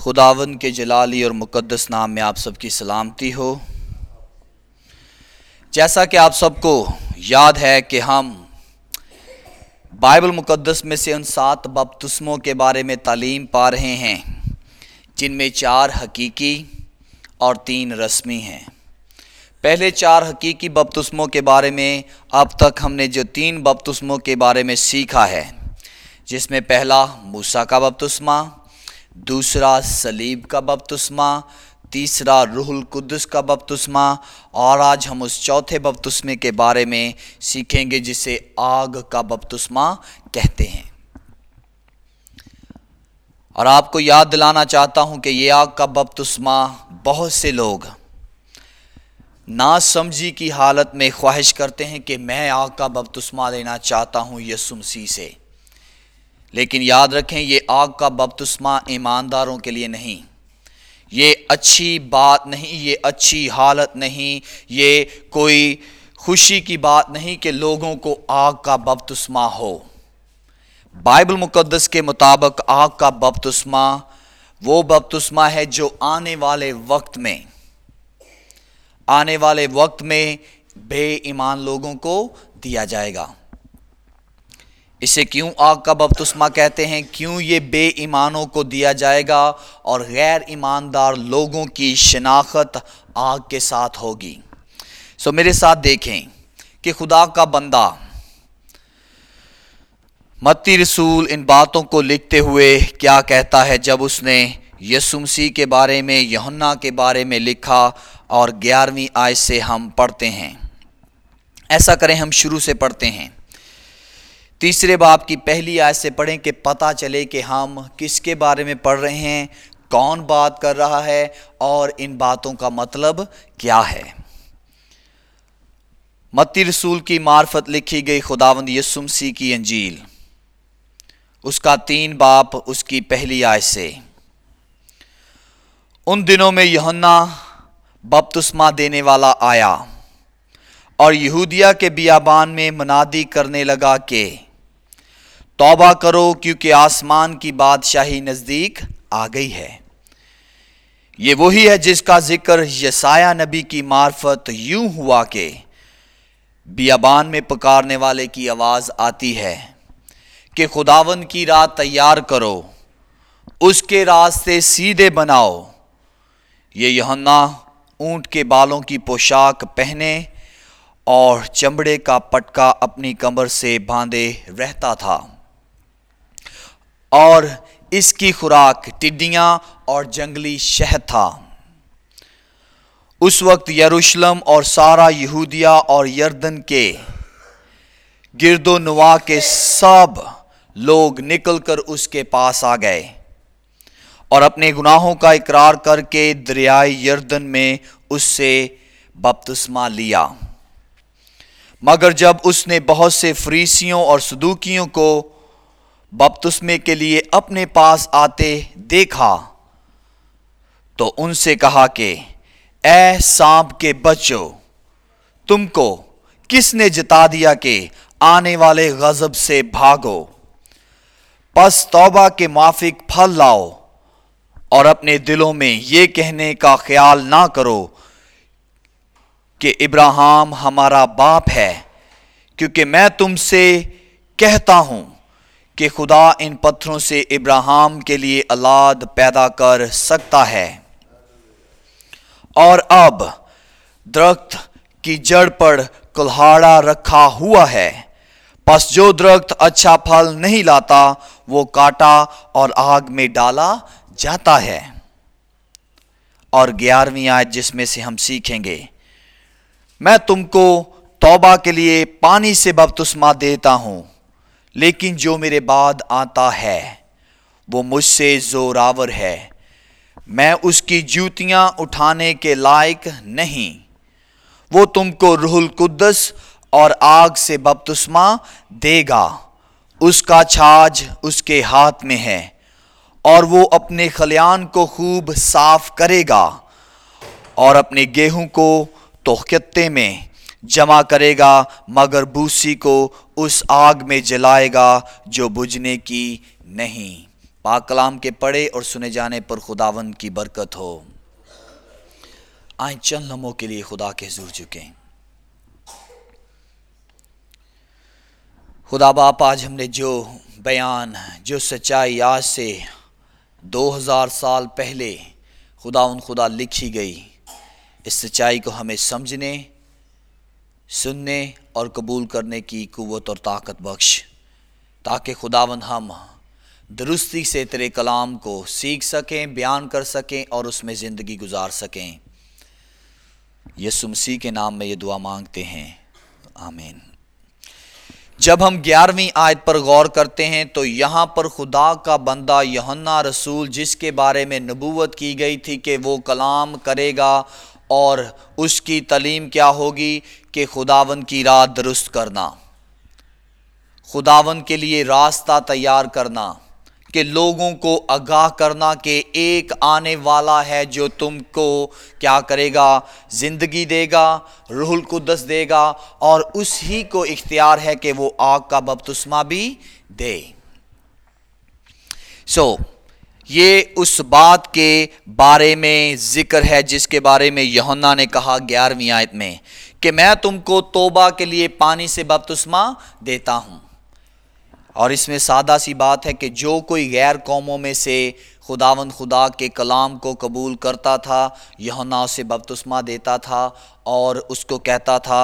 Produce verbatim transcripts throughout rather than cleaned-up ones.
خداوند کے جلالی اور مقدس نام میں آپ سب کی سلامتی ہو۔ جیسا کہ آپ سب کو یاد ہے کہ ہم بائبل مقدس میں سے ان سات بپتسموں کے بارے میں تعلیم پا رہے ہیں جن میں چار حقیقی اور تین رسمی ہیں۔ پہلے چار حقیقی بپتسموں کے بارے میں اب تک ہم نے جو تین بپتسموں کے بارے میں سیکھا ہے، جس میں پہلا موسیٰ کا بپتسمہ، دوسرا صلیب کا بپتسمہ، تیسرا روح القدس کا بپتسمہ، اور آج ہم اس چوتھے بپتسمے کے بارے میں سیکھیں گے جسے آگ کا بپتسمہ کہتے ہیں۔ اور آپ کو یاد دلانا چاہتا ہوں کہ یہ آگ کا بپتسمہ بہت سے لوگ نا سمجھی کی حالت میں خواہش کرتے ہیں کہ میں آگ کا بپتسمہ لینا چاہتا ہوں یسوع مسیح سے، لیکن یاد رکھیں یہ آگ کا بپتسمہ ایمانداروں کے لیے نہیں، یہ اچھی بات نہیں، یہ اچھی حالت نہیں، یہ کوئی خوشی کی بات نہیں کہ لوگوں کو آگ کا بپتسمہ ہو۔ بائبل مقدس کے مطابق آگ کا بپتسمہ وہ بپتسمہ ہے جو آنے والے وقت میں آنے والے وقت میں بے ایمان لوگوں کو دیا جائے گا۔ اسے کیوں آگ کا بپتسمہ کہتے ہیں؟ کیوں یہ بے ایمانوں کو دیا جائے گا اور غیر ایماندار لوگوں کی شناخت آگ کے ساتھ ہوگی؟ سو میرے ساتھ دیکھیں کہ خدا کا بندہ متی رسول ان باتوں کو لکھتے ہوئے کیا کہتا ہے جب اس نے یسوع مسیح کے بارے میں، یوحنا کے بارے میں لکھا، اور گیارہویں آیت سے ہم پڑھتے ہیں۔ ایسا کریں، ہم شروع سے پڑھتے ہیں، تیسرے باب کی پہلی آیت سے پڑھیں کہ پتہ چلے کہ ہم کس کے بارے میں پڑھ رہے ہیں، کون بات کر رہا ہے اور ان باتوں کا مطلب کیا ہے۔ متی رسول کی معرفت لکھی گئی خداوند یسوع مسیح کی انجیل، اس کا تین باب، اس کی پہلی آیت سے۔ ان دنوں میں یوحنا بپتسمہ دینے والا آیا اور یہودیہ کے بیابان میں منادی کرنے لگا کہ توبہ کرو کیونکہ آسمان کی بادشاہی نزدیک آ گئی ہے۔ یہ وہی ہے جس کا ذکر یسایہ نبی کی معرفت یوں ہوا کہ بیابان میں پکارنے والے کی آواز آتی ہے کہ خداوند کی راہ تیار کرو، اس کے راستے سیدھے بناؤ۔ یہ یوحنا اونٹ کے بالوں کی پوشاک پہنے اور چمڑے کا پٹکا اپنی کمر سے باندھے رہتا تھا، اور اس کی خوراک ٹڈیاں اور جنگلی شہد تھا۔ اس وقت یروشلم اور سارا یہودیہ اور یردن کے گرد و نواح کے سب لوگ نکل کر اس کے پاس آ گئے اور اپنے گناہوں کا اقرار کر کے دریائے یردن میں اس سے بپتسمہ لیا۔ مگر جب اس نے بہت سے فریسیوں اور صدوقیوں کو بپتسمے کے لیے اپنے پاس آتے دیکھا تو ان سے کہا کہ اے سانپ کے بچوں، تم کو کس نے جتا دیا کہ آنے والے غضب سے بھاگو؟ پس توبہ کے موافق پھل لاؤ اور اپنے دلوں میں یہ کہنے کا خیال نہ کرو کہ ابراہیم ہمارا باپ ہے، کیونکہ میں تم سے کہتا ہوں کہ خدا ان پتھروں سے ابراہیم کے لیے اولاد پیدا کر سکتا ہے۔ اور اب درخت کی جڑ پر کلہاڑا رکھا ہوا ہے، پس جو درخت اچھا پھل نہیں لاتا وہ کاٹا اور آگ میں ڈالا جاتا ہے۔ اور گیارہویں آیت جس میں سے ہم سیکھیں گے، میں تم کو توبہ کے لیے پانی سے بپتسمہ دیتا ہوں، لیکن جو میرے بعد آتا ہے وہ مجھ سے زوراور ہے، میں اس کی جوتیاں اٹھانے کے لائق نہیں۔ وہ تم کو روح القدس اور آگ سے بپتسمہ دے گا، اس کا چھاج اس کے ہاتھ میں ہے، اور وہ اپنے خلیان کو خوب صاف کرے گا اور اپنے گیہوں کو توختے میں جمع کرے گا، مگر بوسی کو اس آگ میں جلائے گا جو بجھنے کی نہیں۔ پاک کلام کے پڑھے اور سنے جانے پر خداوند کی برکت ہو۔ آئیں چند لمحوں کے لیے خدا کے حضور جھکیں۔ خدا باپ، آج ہم نے جو بیان، جو سچائی آج سے دو ہزار سال پہلے خداوند خدا لکھی گئی، اس سچائی کو ہمیں سمجھنے، سننے اور قبول کرنے کی قوت اور طاقت بخش، تاکہ خداوند ہم درستی سے تیرے کلام کو سیکھ سکیں، بیان کر سکیں اور اس میں زندگی گزار سکیں۔ یسوع مسیح کے نام میں یہ دعا مانگتے ہیں، آمین۔ جب ہم گیارہویں آیت پر غور کرتے ہیں تو یہاں پر خدا کا بندہ یوحنا رسول، جس کے بارے میں نبوت کی گئی تھی کہ وہ کلام کرے گا اور اس کی تعلیم کیا ہوگی کہ خداوند کی راہ درست کرنا، خداوند کے لیے راستہ تیار کرنا، کہ لوگوں کو آگاہ کرنا کہ ایک آنے والا ہے جو تم کو کیا کرے گا، زندگی دے گا، روح القدس دے گا، اور اسی کو اختیار ہے کہ وہ آگ کا بپتسمہ بھی دے۔ سو so, یہ اس بات کے بارے میں ذکر ہے جس کے بارے میں یوحنا نے کہا گیارہویں آیت میں کہ میں تم کو توبہ کے لیے پانی سے بپتسمہ دیتا ہوں۔ اور اس میں سادہ سی بات ہے کہ جو کوئی غیر قوموں میں سے خداوند خدا کے کلام کو قبول کرتا تھا، یوحنا اسے بپتسمہ دیتا تھا اور اس کو کہتا تھا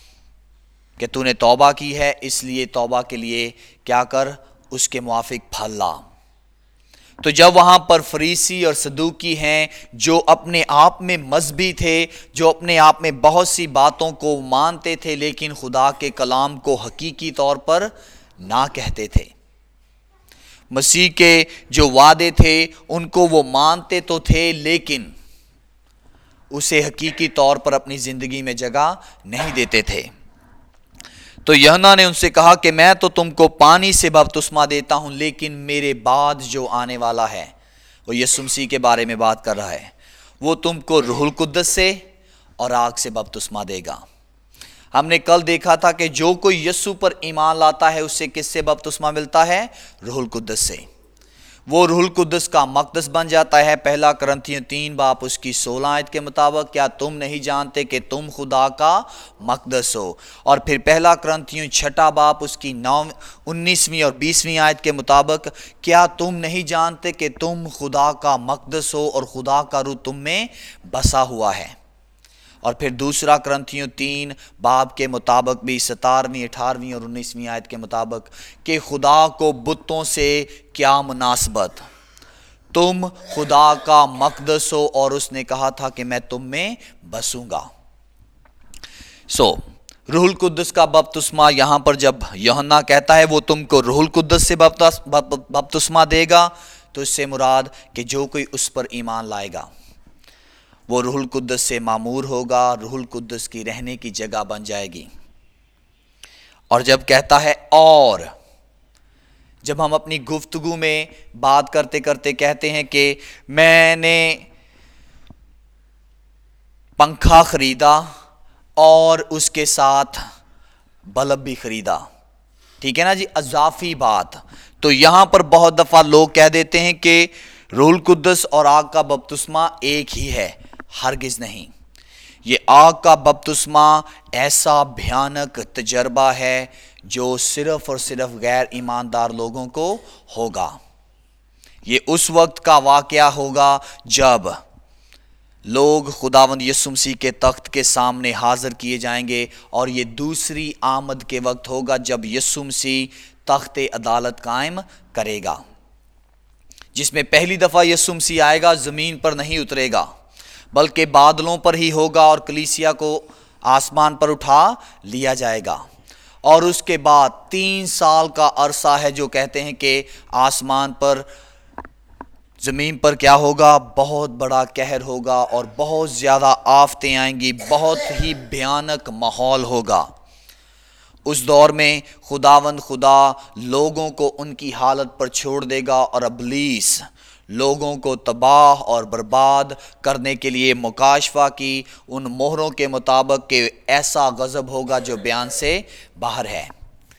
کہ تو نے توبہ کی ہے، اس لیے توبہ کے لیے کیا کر، اس کے موافق پھل لا۔ تو جب وہاں پر فریسی اور صدوقی ہیں جو اپنے آپ میں مذہبی تھے، جو اپنے آپ میں بہت سی باتوں کو مانتے تھے لیکن خدا کے کلام کو حقیقی طور پر نہ کہتے تھے، مسیح کے جو وعدے تھے ان کو وہ مانتے تو تھے لیکن اسے حقیقی طور پر اپنی زندگی میں جگہ نہیں دیتے تھے۔ تو یوحنا نے ان سے کہا کہ میں تو تم کو پانی سے بپتسمہ دیتا ہوں، لیکن میرے بعد جو آنے والا ہے، وہ یسوع مسیح کے بارے میں بات کر رہا ہے، وہ تم کو روح القدس سے اور آگ سے بپتسمہ دے گا۔ ہم نے کل دیکھا تھا کہ جو کوئی یسوع پر ایمان لاتا ہے اسے کس سے بپتسمہ ملتا ہے؟ روح القدس سے۔ وہ روح القدس کا مقدس بن جاتا ہے۔ پہلا کرنتھیوں تین باب اس کی سولہ آیت کے مطابق، کیا تم نہیں جانتے کہ تم خدا کا مقدس ہو؟ اور پھر پہلا کرنتھیوں چھٹا باب اس کی نو انیسویں اور بیسویں آیت کے مطابق، کیا تم نہیں جانتے کہ تم خدا کا مقدس ہو اور خدا کا روح تم میں بسا ہوا ہے؟ اور پھر دوسرا کرنتھیوں تین باب کے مطابق بھی ستارویں، اٹھارہویں اور انیسویں آیت کے مطابق کہ خدا کو بتوں سے کیا مناسبت، تم خدا کا مقدس ہو اور اس نے کہا تھا کہ میں تم میں بسوں گا۔ سو so, روح القدس کا بپتسمہ یہاں پر جب یوحنا کہتا ہے وہ تم کو روح القدس سے بپتسمہ دے گا، تو اس سے مراد کہ جو کوئی اس پر ایمان لائے گا وہ روح القدس سے معمور ہوگا، روح القدس کی رہنے کی جگہ بن جائے گی۔ اور جب کہتا ہے اور، جب ہم اپنی گفتگو میں بات کرتے کرتے کہتے ہیں کہ میں نے پنکھا خریدا اور اس کے ساتھ بلب بھی خریدا، ٹھیک ہے نا جی، اضافی بات، تو یہاں پر بہت دفعہ لوگ کہہ دیتے ہیں کہ روح القدس اور آگ کا بپتسمہ ایک ہی ہے۔ ہرگز نہیں، یہ آگ کا بپتسمہ ایسا بھیانک تجربہ ہے جو صرف اور صرف غیر ایماندار لوگوں کو ہوگا۔ یہ اس وقت کا واقعہ ہوگا جب لوگ خداوند یسوع مسیح کے تخت کے سامنے حاضر کیے جائیں گے، اور یہ دوسری آمد کے وقت ہوگا جب یسوع مسیح تخت عدالت قائم کرے گا، جس میں پہلی دفعہ یسوع مسیح آئے گا، زمین پر نہیں اترے گا بلکہ بادلوں پر ہی ہوگا، اور کلیسیا کو آسمان پر اٹھا لیا جائے گا۔ اور اس کے بعد تین سال کا عرصہ ہے جو کہتے ہیں کہ آسمان پر، زمین پر کیا ہوگا؟ بہت بڑا قہر ہوگا اور بہت زیادہ آفتیں آئیں گی، بہت ہی بھیانک ماحول ہوگا۔ اس دور میں خداوند خدا لوگوں کو ان کی حالت پر چھوڑ دے گا، اور ابلیس لوگوں کو تباہ اور برباد کرنے کے لیے مکاشفہ کی ان مہروں کے مطابق کہ ایسا غضب ہوگا جو بیان سے باہر ہے۔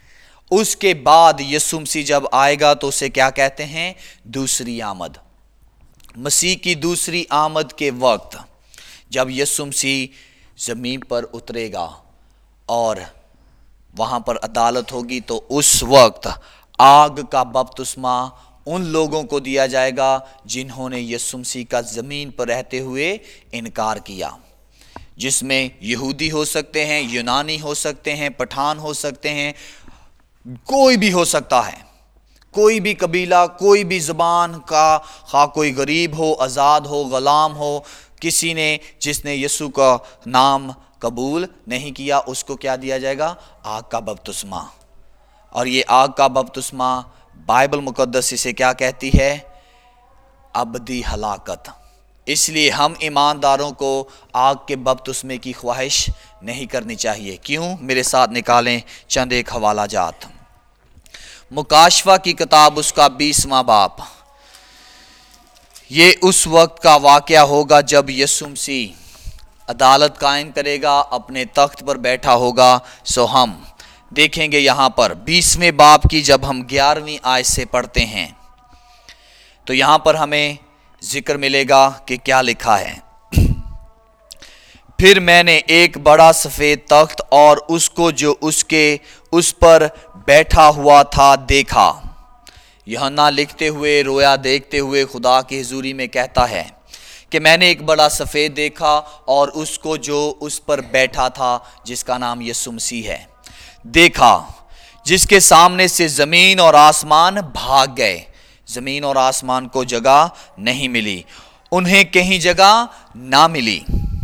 اس کے بعد یسوع مسیح جب آئے گا تو اسے کیا کہتے ہیں؟ دوسری آمد۔ مسیح کی دوسری آمد کے وقت جب یسوع مسیح زمین پر اترے گا اور وہاں پر عدالت ہوگی تو اس وقت آگ کا بپتسمہ ان لوگوں کو دیا جائے گا جنہوں نے یسوع مسیح کا زمین پر رہتے ہوئے انکار کیا، جس میں یہودی ہو سکتے ہیں، یونانی ہو سکتے ہیں، پٹھان ہو سکتے ہیں، کوئی بھی ہو سکتا ہے، کوئی بھی قبیلہ، کوئی بھی زبان کا، خواہ کوئی غریب ہو، آزاد ہو، غلام ہو، کسی نے جس نے یسوع کا نام قبول نہیں کیا اس کو کیا دیا جائے گا؟ آگ کا بپتسمہ۔ اور یہ آگ کا بپتسمہ بائبل مقدس اسے کیا کہتی ہے؟ ابدی ہلاکت۔ اس لیے ہم ایمانداروں کو آگ کے بپتسمے کی خواہش نہیں کرنی چاہیے۔ کیوں؟ میرے ساتھ نکالیں چند ایک حوالہ جات۔ مکاشفہ کی کتاب اس کا بیسواں باب، یہ اس وقت کا واقعہ ہوگا جب یسوع مسیح عدالت قائم کرے گا، اپنے تخت پر بیٹھا ہوگا۔ سو ہم دیکھیں گے یہاں پر بیسویں باب کی جب ہم گیارہویں آیت سے پڑھتے ہیں تو یہاں پر ہمیں ذکر ملے گا کہ کیا لکھا ہے۔ پھر میں نے ایک بڑا سفید تخت اور اس کو جو اس کے اس پر بیٹھا ہوا تھا دیکھا۔ یوحنا لکھتے ہوئے، رویا دیکھتے ہوئے خدا کی حضوری میں کہتا ہے کہ میں نے ایک بڑا سفید دیکھا اور اس کو جو اس پر بیٹھا تھا جس کا نام یسوع مسیح ہے دیکھا، جس کے سامنے سے زمین اور آسمان بھاگ گئے۔ زمین اور آسمان کو جگہ نہیں ملی، انہیں کہیں جگہ نہ ملی۔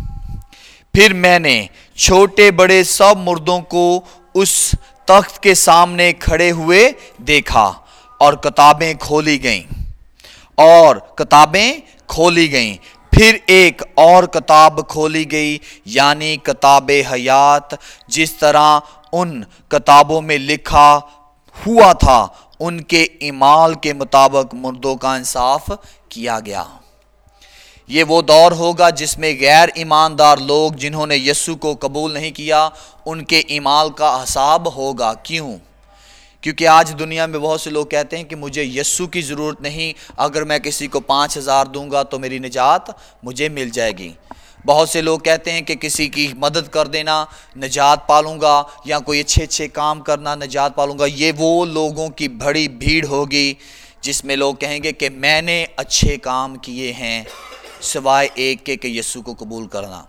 پھر میں نے چھوٹے بڑے سب مردوں کو اس تخت کے سامنے کھڑے ہوئے دیکھا اور کتابیں کھولی گئیں اور کتابیں کھولی گئیں پھر ایک اور کتاب کھولی گئی، یعنی کتاب حیات، جس طرح ان کتابوں میں لکھا ہوا تھا ان کے اعمال کے مطابق مردوں کا انصاف کیا گیا۔ یہ وہ دور ہوگا جس میں غیر ایماندار لوگ جنہوں نے یسوع کو قبول نہیں کیا ان کے اعمال کا حساب ہوگا۔ کیوں؟ کیونکہ آج دنیا میں بہت سے لوگ کہتے ہیں کہ مجھے یسوع کی ضرورت نہیں، اگر میں کسی کو پانچ ہزار دوں گا تو میری نجات مجھے مل جائے گی۔ بہت سے لوگ کہتے ہیں کہ کسی کی مدد کر دینا نجات پالوں گا، یا کوئی اچھے اچھے کام کرنا نجات پالوں گا۔ یہ وہ لوگوں کی بڑی بھیڑ ہوگی جس میں لوگ کہیں گے کہ میں نے اچھے کام کیے ہیں سوائے ایک کے کہ یسوع کو قبول کرنا۔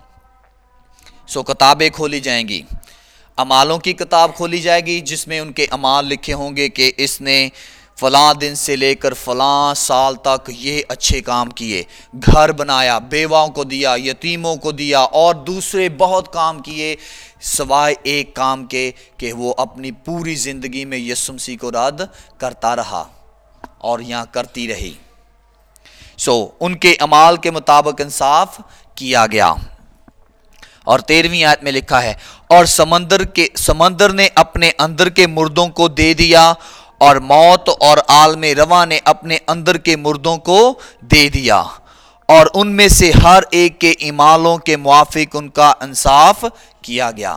سو کتابیں کھولی جائیں گی، اعمالوں کی کتاب کھولی جائے گی جس میں ان کے اعمال لکھے ہوں گے کہ اس نے فلاں دن سے لے کر فلاں سال تک یہ اچھے کام کیے، گھر بنایا، بیواؤں کو دیا، یتیموں کو دیا، اور دوسرے بہت کام کیے سوائے ایک کام کے کہ وہ اپنی پوری زندگی میں یسوع مسیح کو رد کرتا رہا اور یہاں کرتی رہی۔ سو ان کے اعمال کے مطابق انصاف کیا گیا۔ اور تیرہویں آیت میں لکھا ہے، اور سمندر کے سمندر نے اپنے اندر کے مردوں کو دے دیا، اور موت اور عالم رواں نے اپنے اندر کے مردوں کو دے دیا، اور ان میں سے ہر ایک کے اعمالوں کے موافق ان کا انصاف کیا گیا۔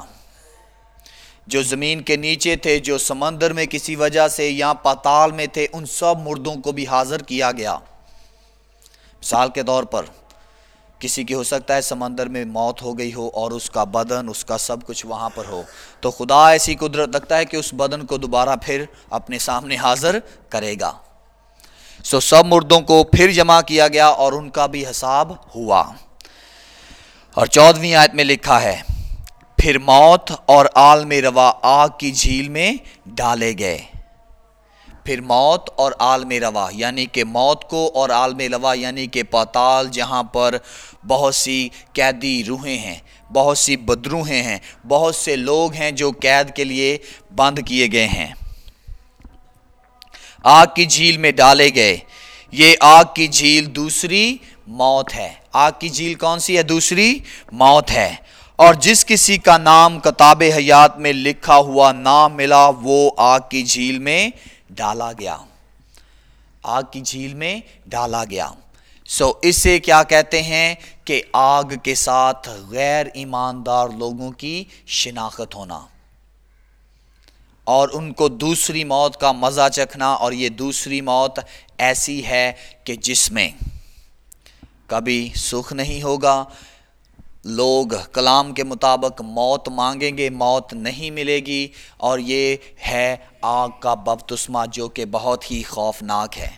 جو زمین کے نیچے تھے، جو سمندر میں کسی وجہ سے یا پاتال میں تھے، ان سب مردوں کو بھی حاضر کیا گیا۔ مثال کے طور پر کسی کی ہو سکتا ہے سمندر میں موت ہو گئی ہو اور اس کا بدن، اس کا سب کچھ وہاں پر ہو، تو خدا ایسی قدرت رکھتا ہے کہ اس بدن کو دوبارہ پھر اپنے سامنے حاضر کرے گا۔ سو سب مردوں کو پھر جمع کیا گیا اور ان کا بھی حساب ہوا۔ اور چودہویں آیت میں لکھا ہے، پھر موت اور عالم رواں آگ کی جھیل میں ڈالے گئے۔ پھر موت اور عالم رواں، یعنی کہ موت کو، اور عالم رواں یعنی کہ پاتال، جہاں پر بہت سی قیدی روحیں ہیں، بہت سی بدروحیں ہیں، بہت سے لوگ ہیں جو قید کے لیے بند کیے گئے ہیں، آگ کی جھیل میں ڈالے گئے۔ یہ آگ کی جھیل دوسری موت ہے۔ آگ کی جھیل کون سی ہے؟ دوسری موت ہے۔ اور جس کسی کا نام کتاب حیات میں لکھا ہوا نہ ملا وہ آگ کی جھیل میں ڈالا گیا۔ آگ کی جھیل میں ڈالا گیا۔ سو اسے کیا کہتے ہیں کہ آگ کے ساتھ غیر ایماندار لوگوں کی شناخت ہونا۔ اور ان کو دوسری موت کا مزہ چکھنا، اور یہ دوسری موت ایسی ہے کہ جس میں کبھی سکھ نہیں ہوگا۔ لوگ کلام کے مطابق موت مانگیں گے، موت نہیں ملے گی، اور یہ ہے آگ کا بپتسمہ جو کہ بہت ہی خوفناک ہے۔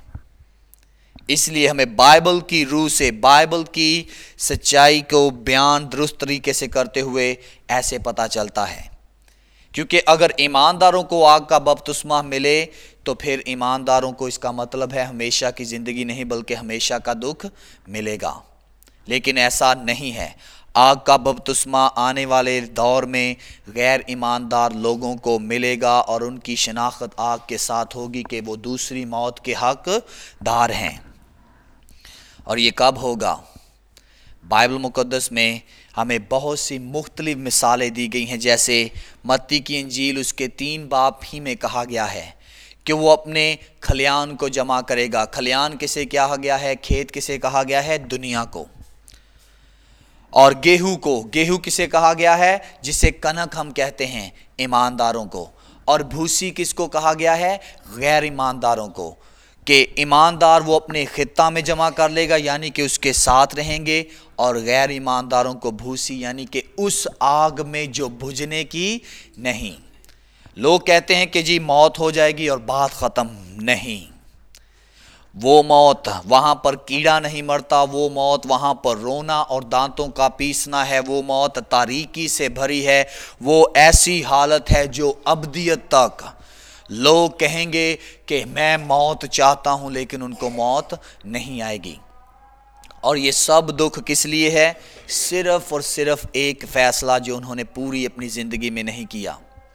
اس لیے ہمیں بائبل کی روح سے، بائبل کی سچائی کو بیان درست طریقے سے کرتے ہوئے ایسے پتہ چلتا ہے، کیونکہ اگر ایمانداروں کو آگ کا بپتسمہ ملے تو پھر ایمانداروں کو اس کا مطلب ہے ہمیشہ کی زندگی نہیں بلکہ ہمیشہ کا دکھ ملے گا، لیکن ایسا نہیں ہے۔ آگ کا بپتسمہ آنے والے دور میں غیر ایماندار لوگوں کو ملے گا، اور ان کی شناخت آگ کے ساتھ ہوگی کہ وہ دوسری موت کے حق دار ہیں۔ اور یہ کب ہوگا؟ بائبل مقدس میں ہمیں بہت سی مختلف مثالیں دی گئی ہیں، جیسے متی کی انجیل اس کے تین باب ہی میں کہا گیا ہے کہ وہ اپنے کھلیان کو جمع کرے گا۔ کھلیان کسے کہا گیا ہے؟ کھیت کسے کہا گیا ہے؟ دنیا کو۔ اور گیہوں کو، گیہوں کسے کہا گیا ہے؟ جسے کنک ہم کہتے ہیں، ایمانداروں کو۔ اور بھوسی کس کو کہا گیا ہے؟ غیر ایمانداروں کو، کہ ایماندار وہ اپنے خطہ میں جمع کر لے گا یعنی کہ اس کے ساتھ رہیں گے، اور غیر ایمانداروں کو بھوسی یعنی کہ اس آگ میں جو بجھنے کی نہیں۔ لوگ کہتے ہیں کہ جی موت ہو جائے گی اور بات ختم، نہیں۔ وہ موت وہاں پر کیڑا نہیں مرتا، وہ موت وہاں پر رونا اور دانتوں کا پیسنا ہے، وہ موت تاریکی سے بھری ہے، وہ ایسی حالت ہے جو ابدیت تک لوگ کہیں گے کہ میں موت چاہتا ہوں، لیکن ان کو موت نہیں آئے گی۔ اور یہ سب دکھ کس لیے ہے؟ صرف اور صرف ایک فیصلہ جو انہوں نے پوری اپنی زندگی میں نہیں کیا،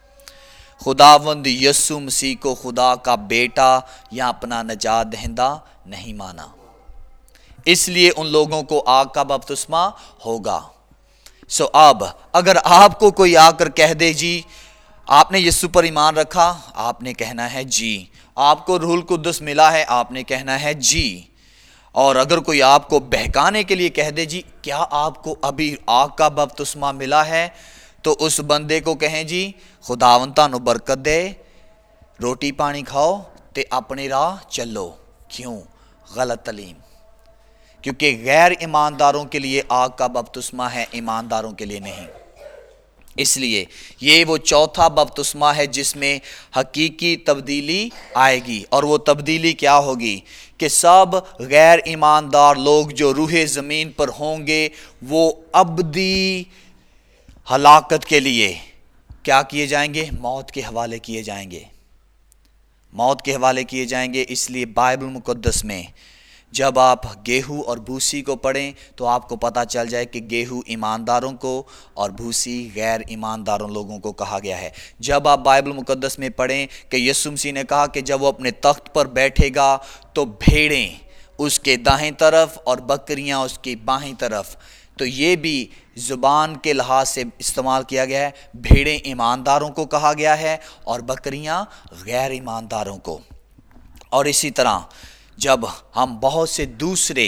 خداوند یسوع مسیح کو خدا کا بیٹا یا اپنا نجات دہندہ نہیں مانا۔ اس لیے ان لوگوں کو آگ کا بپتسمہ ہوگا۔ سو اب اگر آپ کو کوئی آ کر کہہ دے جی آپ نے یسوع پر ایمان رکھا، آپ نے کہنا ہے جی۔ آپ کو روح القدس ملا ہے، آپ نے کہنا ہے جی۔ اور اگر کوئی آپ کو بہکانے کے لیے کہہ دے جی کیا آپ کو ابھی آگ کا بپتسمہ ملا ہے، تو اس بندے کو کہیں جی خداوند تانوں برکت دے، روٹی پانی کھاؤ تے اپنی راہ چلو۔ کیوں؟ غلط تعلیم۔ کیونکہ غیر ایمانداروں کے لیے آگ کا بپتسمہ ہے، ایمانداروں کے لیے نہیں۔ اس لیے یہ وہ چوتھا بپتسمہ ہے جس میں حقیقی تبدیلی آئے گی، اور وہ تبدیلی کیا ہوگی کہ سب غیر ایماندار لوگ جو روح زمین پر ہوں گے وہ ابدی ہلاکت کے لیے کیا کیے جائیں گے؟ موت کے حوالے کیے جائیں گے، موت کے حوالے کیے جائیں گے۔ اس لیے بائبل مقدس میں جب آپ گیہوں اور بھوسی کو پڑھیں تو آپ کو پتہ چل جائے کہ گیہوں ایمانداروں کو اور بھوسی غیر ایمانداروں لوگوں کو کہا گیا ہے۔ جب آپ بائبل مقدس میں پڑھیں کہ یسوع مسیح نے کہا کہ جب وہ اپنے تخت پر بیٹھے گا تو بھیڑیں اس کے دائیں طرف اور بکریاں اس کی بائیں طرف، تو یہ بھی زبان کے لحاظ سے استعمال کیا گیا ہے۔ بھیڑیں ایمانداروں کو کہا گیا ہے اور بکریاں غیر ایمانداروں کو۔ اور اسی طرح جب ہم بہت سے دوسرے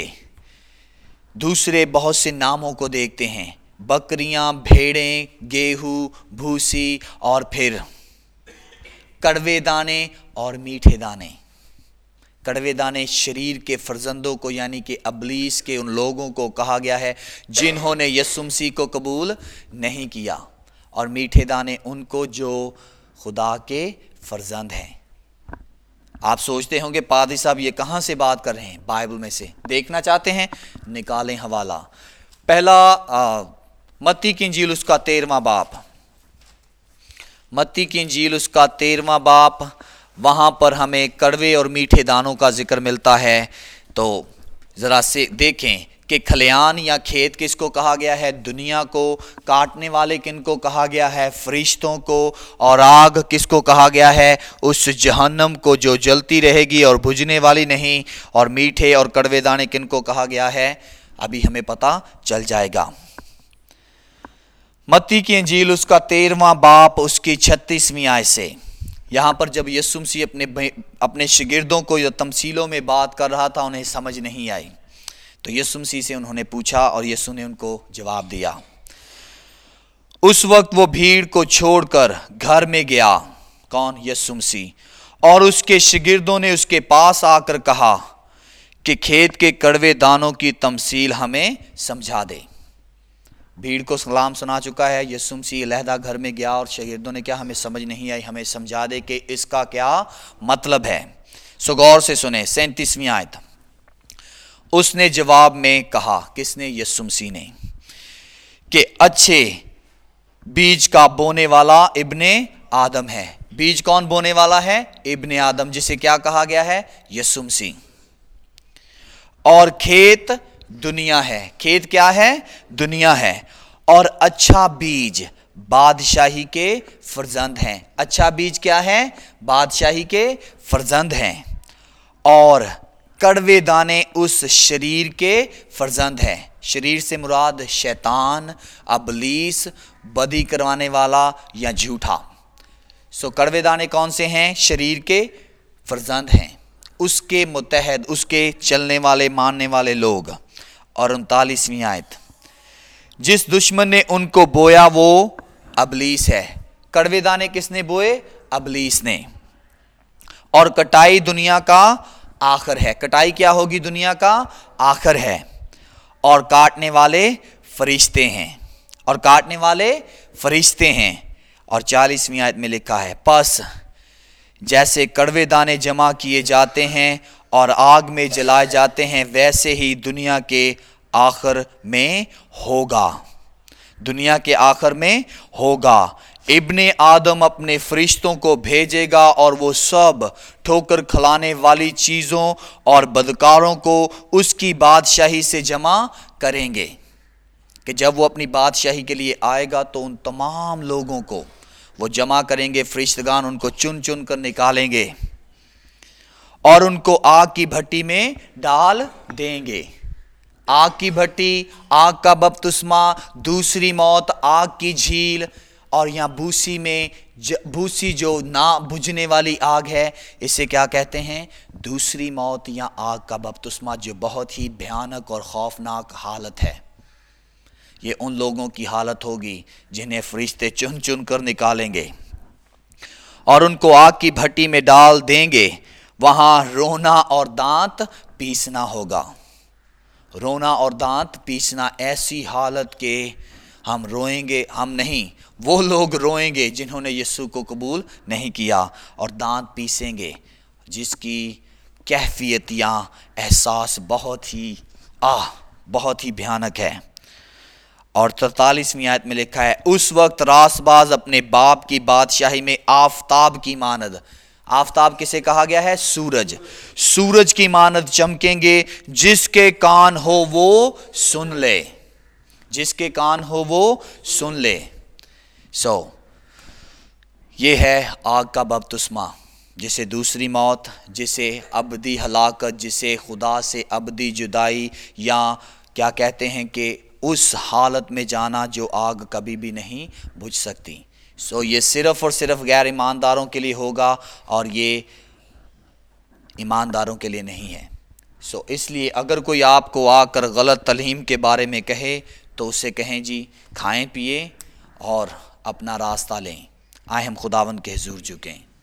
دوسرے بہت سے ناموں کو دیکھتے ہیں، بکریاں، بھیڑیں، گیہوں، بھوسی، اور پھر کڑوے دانے اور میٹھے دانے۔ کڑوے دانے شریر کے فرزندوں کو یعنی کہ ابلیس کے ان لوگوں کو کہا گیا ہے جنہوں نے یسوع مسیح کو قبول نہیں کیا، اور میٹھے دانے ان کو جو خدا کے فرزند ہیں۔ آپ سوچتے ہوں گے پادری صاحب یہ کہاں سے بات کر رہے ہیں؟ بائبل میں سے دیکھنا چاہتے ہیں؟ نکالیں حوالہ۔ پہلا متی کی انجیل اس کا تیرواں باب، متی کی انجیل اس کا تیرواں باب، وہاں پر ہمیں کڑوے اور میٹھے دانوں کا ذکر ملتا ہے۔ تو ذرا سے دیکھیں کہ کھلیان یا کھیت کس کو کہا گیا ہے؟ دنیا کو۔ کاٹنے والے کن کو کہا گیا ہے؟ فرشتوں کو۔ اور آگ کس کو کہا گیا ہے؟ اس جہنم کو جو جلتی رہے گی اور بجھنے والی نہیں۔ اور میٹھے اور کڑوے دانے کن کو کہا گیا ہے؟ ابھی ہمیں پتہ چل جائے گا۔ متی کی انجیل اس کا تیرواں باب اس کی چھتیسویں آیت سے، یہاں پر جب یسوع مسیح اپنے اپنے شاگردوں کو یا تمثیلوں میں بات کر رہا تھا انہیں سمجھ نہیں آئی، تو یسوع مسیح سے انہوں نے پوچھا اور یسوع نے ان کو جواب دیا۔ اس وقت وہ بھیڑ کو چھوڑ کر گھر میں گیا کون؟ یسوع مسیح۔ اور اس کے شاگردوں نے اس کے پاس آ کر کہا کہ کھیت کے کڑوے دانوں کی تمثیل ہمیں سمجھا دے۔ بھیڑ کو سلام سنا چکا ہے، یسوع مسیح علیحدہ گھر میں گیا اور شاگردوں نے کیا؟ ہمیں سمجھ نہیں آئی، ہمیں سمجھا دے کہ اس کا کیا مطلب ہے۔ سو غور سے سنیں سینتیسویں آیت۔ اس نے جواب میں کہا، کس نے؟ یسوع مسیح نے، کہ اچھے بیج کا بونے والا ابن آدم ہے۔ بیج کون بونے والا ہے؟ ابن آدم، جسے کیا کہا گیا ہے؟ یسوع مسیح۔ اور کھیت دنیا ہے۔ کھیت کیا ہے؟ دنیا ہے۔ اور اچھا بیج بادشاہی کے فرزند ہیں۔ اچھا بیج کیا ہے؟ بادشاہی کے فرزند ہیں۔ اور کڑوے دانے اس شریر کے فرزند ہیں۔ شریر سے مراد شیطان، ابلیس، بدی کروانے والا یا جھوٹا۔ سو کڑوے دانے کون سے ہیں؟ شریر کے فرزند ہیں، اس کے متحد، اس کے چلنے والے ماننے والے لوگ۔ اور انتالیسویں آیت۔ جس دشمن نے ان کو بویا وہ ابلیس ہے۔ کڑوے دانے کس نے بوئے؟ ابلیس نے۔ اور کٹائی دنیا کا آخر ہے۔ کٹائی کیا ہوگی؟ دنیا کا آخر ہے۔ اور کاٹنے والے فرشتے ہیں۔ اور کاٹنے والے فرشتے ہیں۔ اور چالیسویں آیت میں لکھا ہے، پس جیسے کڑوے دانے جمع کیے جاتے ہیں اور آگ میں جلائے جاتے ہیں، ویسے ہی دنیا کے آخر میں ہوگا۔ دنیا کے آخر میں ہوگا۔ ابن آدم اپنے فرشتوں کو بھیجے گا اور وہ سب ٹھوکر کھلانے والی چیزوں اور بدکاروں کو اس کی بادشاہی سے جمع کریں گے۔ کہ جب وہ اپنی بادشاہی کے لیے آئے گا تو ان تمام لوگوں کو وہ جمع کریں گے، فرشتگان ان کو چن چن کر نکالیں گے اور ان کو آگ کی بھٹی میں ڈال دیں گے۔ آگ کی بھٹی، آگ کا بپتسمہ، دوسری موت، آگ کی جھیل، اور یہاں بھوسی میں بھوسی جو نہ بجھنے والی آگ ہے، اسے کیا کہتے ہیں؟ دوسری موت یا آگ کا بپتسمہ، جو بہت ہی بھیانک اور خوفناک حالت ہے۔ یہ ان لوگوں کی حالت ہوگی جنہیں فرشتے چن چن کر نکالیں گے اور ان کو آگ کی بھٹی میں ڈال دیں گے۔ وہاں رونا اور دانت پیسنا ہوگا۔ رونا اور دانت پیسنا، ایسی حالت کہ ہم روئیں گے، ہم نہیں، وہ لوگ روئیں گے جنہوں نے یسوع کو قبول نہیں کیا، اور دانت پیسیں گے، جس کی کیفیت یا احساس بہت ہی آہ بہت ہی بھیانک ہے۔ اور ترتالیسویں آیت میں لکھا ہے، اس وقت راست باز اپنے باپ کی بادشاہی میں آفتاب کی مانند۔ آفتاب کسے کہا گیا ہے؟ سورج۔ سورج کی مانند چمکیں گے، جس کے کان ہو وہ سن لے۔ جس کے کان ہو وہ سن لے۔ سو یہ ہے آگ کا بپتسمہ، جسے دوسری موت، جسے ابدی ہلاکت، جسے خدا سے ابدی جدائی، یا کیا کہتے ہیں کہ اس حالت میں جانا جو آگ کبھی بھی نہیں بجھ سکتی۔ سو یہ صرف اور صرف غیر ایمانداروں کے لیے ہوگا، اور یہ ایمانداروں کے لیے نہیں ہے۔ سو اس لیے اگر کوئی آپ کو آ کر غلط تعلیم کے بارے میں کہے تو اسے کہیں جی کھائیں پیئے اور اپنا راستہ لیں۔ آئے ہم خداوند کے حضور جھکیں۔